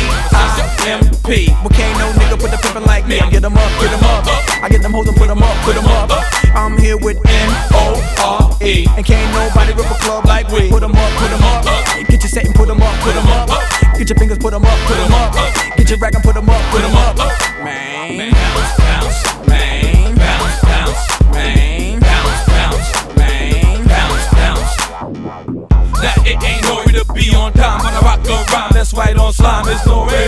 P-I-M-P. Well, can't no nigga put the pimpin' like me. I get them up, get them up. I get them hoes and put them up, put them up. I'm here with N-O-R-E. And can't nobody rip a club like we. Put them up, put them up. Get your set and put them up, put them up. Get your fingers, put them up, put them up. Get your rack and put them up, put them up. Man, bounce, bounce, man, bounce, bounce, man, bounce, bounce, man, bounce, bounce. Now it ain't no way to be on time, but I rock a rhyme that's right on slime. It's no way.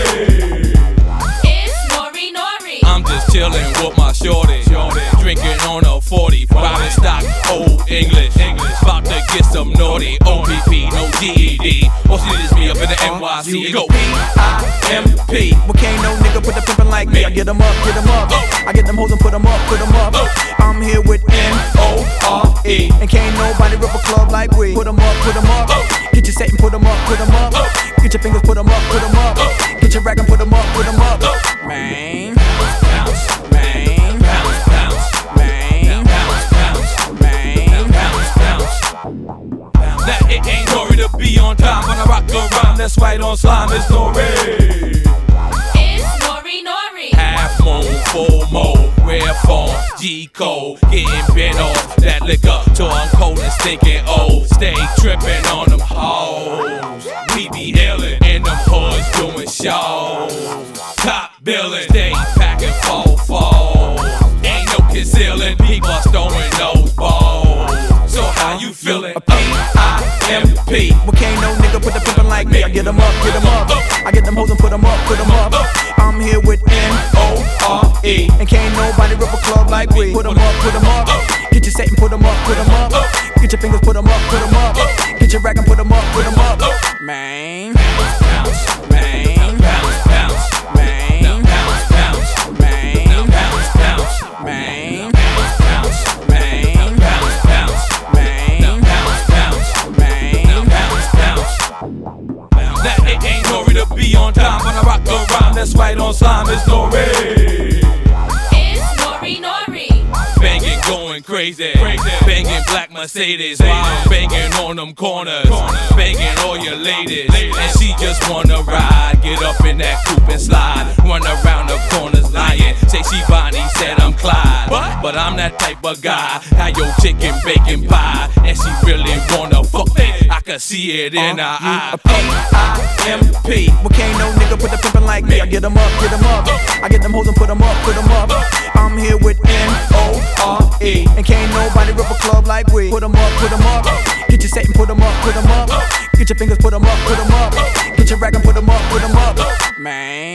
It's Nori Nori. I'm just chillin' with my shorty, drinking on a 40, private stock, old English, about to get some naughty, OPP, no GED. All she is me up in the NYC. Go P-I-M-P. Well, can't no nigga put the pimpin' like me. I get them up, get them up. I get them hoes and put them up, put them up. I'm here with N-O-R-E. And can't nobody rip a club like we. Put them up, put them up. Get your set and put them up, put them up. Get your fingers, put them up, put them up. Get your rack and put them up, put them up. Man, bounce, man, bounce, bounce, man, bounce, bounce, man, bounce, bounce. Now it ain't no way to be on time, but I rock a rhyme that's right on slime. It's no way. It's Nori Nori. Half moon, full moon, rare form, G-code, getting bent off that liquor till I'm cold and stinking old. Stay tripping on them hoes. We be illin' in them hoods doing shows. Top billin', stay packing fall. Ain't no concealing, people throwing those balls. So how you feelin'? P-I-M-P. Well, can't no nigga put the pimpin' like me. I get them up, get them up. I get them hoes and put them up, put them up. I'm here with N-O-R-E. And can't nobody rip a club like we. Put them up, put them up. Get your set and put them up, put them up. Get your fingers, put them up, put them up. Get your rack and put them up, put them up. Man, bounce, bounce, man, bounce, bounce, man, bounce, bounce, man, bounce, bounce, man, bounce, bounce, man, bounce, bounce, man, bounce, bounce, man, bounce, bounce. Now it ain't no way to be on time, but I rock a rhyme that's right on slime. It's no way. It's Nori Nori. Banging, going crazy. Banging black Mercedes while I'm banging on them corners. Banging all your ladies, and she just wanna ride. Get up in that coupe and slide. Run around the corners lying. Say she Bonnie, said I'm Clyde. But I'm that type of guy. Have your chicken bacon pie, and she really wanna fuck me. I can see it in her eye. P-I-M-P. Well, can't no nigga put the pimpin' like me. I get them up, get them up. I get them hoes and put them up, put them up. I'm here with N-O-R-E. And can't nobody rip a club like we. Put them up, put them up. Get your set and put them up, put them up. Get your fingers, put them up, put them up. Get your rack and put them up, put them up. Man.